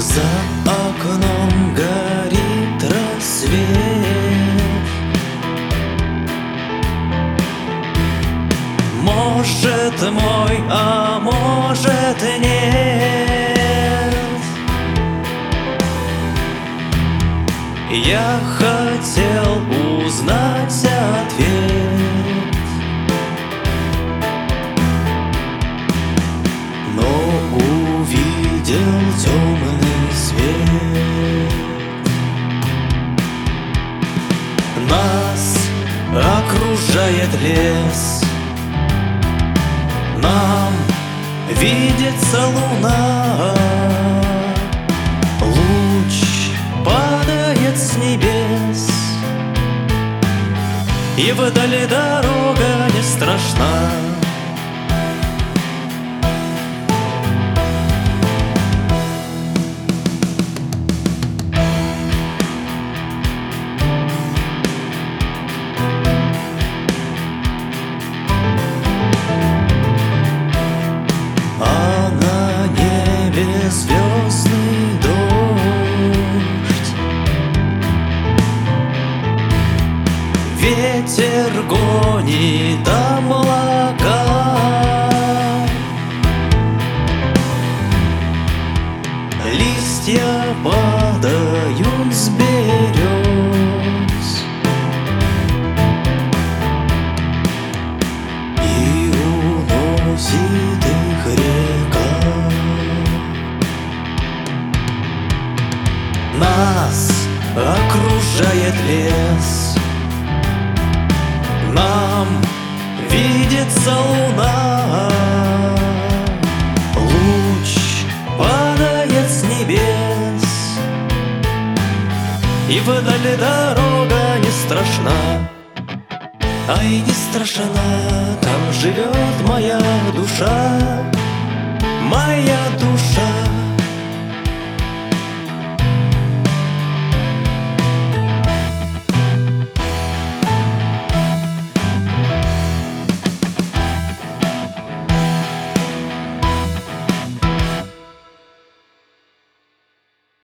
За окном горит рассвет. Может мой, а может нет. Я хотел узнать ответ, но увидел темный свет. Нас окружает лес, нам видится луна. Луч падает с небес, и вдали дорога не страшна. Звездный дождь, ветер гонит облака. Листья падают с берез и уносит их река. Нас окружает лес, нам видится луна. Луч падает с небес, и вдали дорога не страшна. Ай, не страшна, там живет моя душа, моя душа.